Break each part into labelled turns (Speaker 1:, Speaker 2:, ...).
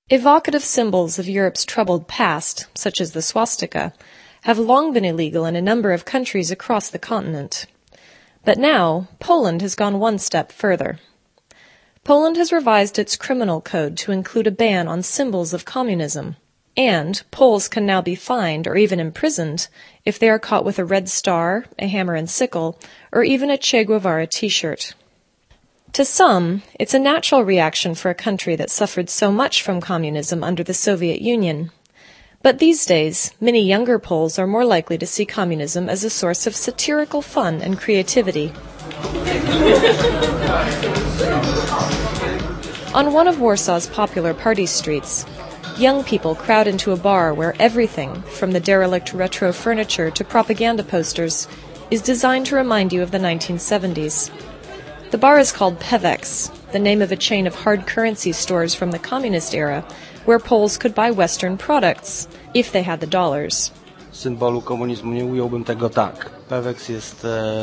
Speaker 1: Evocative symbols of Europe's troubled past, such as the swastika, have long been illegal in a number of countries across the continent. But now, Poland has gone one step further. Poland has revised its criminal code to include a ban on symbols of communism, and Poles can now be fined or even imprisoned if they are caught with a red star, a hammer and sickle, or even a Che Guevara t-shirt. To some, it's a natural reaction for a country that suffered so much from communism under the Soviet Union. But these days, many younger Poles are more likely to see communism as a source of satirical fun and creativity. On one of Warsaw's popular party streets, young people crowd into a bar where everything, from the derelict retro furniture to propaganda posters, is designed to remind you of the 1970s. The bar is called Pewex, the name of a chain of hard currency stores from the communist era, where Poles could buy Western products, if they had the dollars.
Speaker 2: Symbolu komunizmu nie ująłbym tego tak. Pewex jest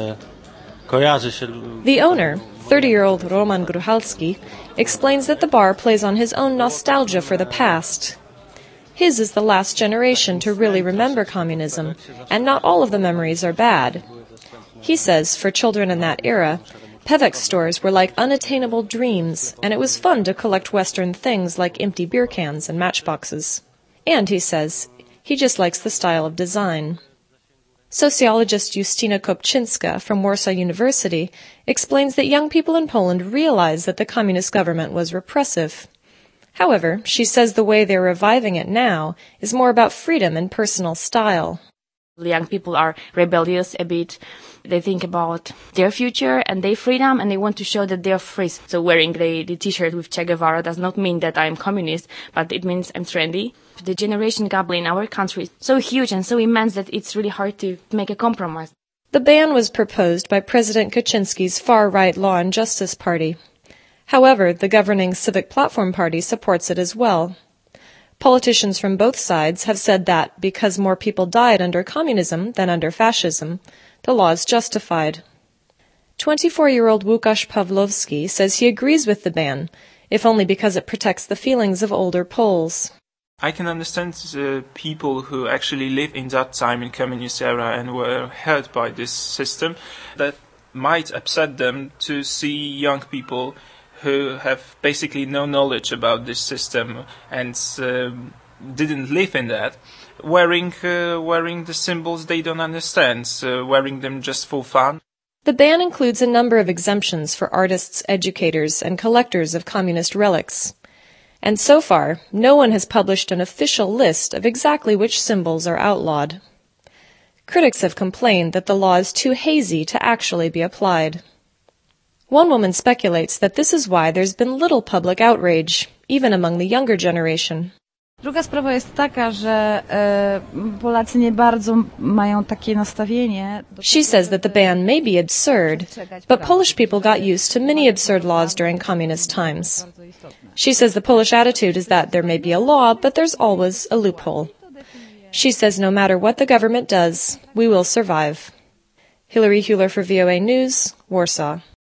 Speaker 2: kojarzy się.
Speaker 1: The owner, 30-year-old Roman Gruchalski, explains that the bar plays on his own nostalgia for the past. His is the last generation to really remember communism, and not all of the memories are bad. He says, for children in that era, Pewex stores were like unattainable dreams, and it was fun to collect Western things like empty beer cans and matchboxes. And, he says, he just likes the style of design. Sociologist Justyna Kopczynska from Warsaw University explains that young people in Poland realize that the communist government was repressive. However, she says the way they're reviving it now is more about freedom and personal style.
Speaker 3: The young people are rebellious a bit. They think about their future and their freedom, and they want to show that they are free. So wearing the t-shirt with Che Guevara does not mean that I'm communist, but it means I'm trendy. The generation gap in our country is so huge and so immense that it's really hard to make a compromise.
Speaker 1: The ban was proposed by President Kaczynski's far-right Law and Justice Party. However, the governing Civic Platform Party supports it as well. Politicians from both sides have said that because more people died under communism than under fascism, the law is justified. 24-year-old Łukasz Pawlowski says he agrees with the ban, if only because it protects the feelings of older Poles.
Speaker 4: I can understand people who actually lived in that time in communist era and were hurt by this system, that might upset them to see young people who have basically no knowledge about this system and didn't live in that, wearing the symbols they don't understand, wearing them just for fun.
Speaker 1: The ban includes a number of exemptions for artists, educators, and collectors of communist relics. And so far, no one has published an official list of exactly which symbols are outlawed. Critics have complained that the law is too hazy to actually be applied. One woman speculates that this is why there's been little public outrage, even among the younger generation.
Speaker 5: Druga sprawa jest taka, że Polacy nie bardzo mają takie nastawienie.
Speaker 1: She says that the ban may be absurd, but Polish people got used to many absurd laws during communist times. She says the Polish attitude is that there may be a law, but there's always a loophole. She says no matter what the government does, we will survive. Hilary Huler for VOA News, Warsaw.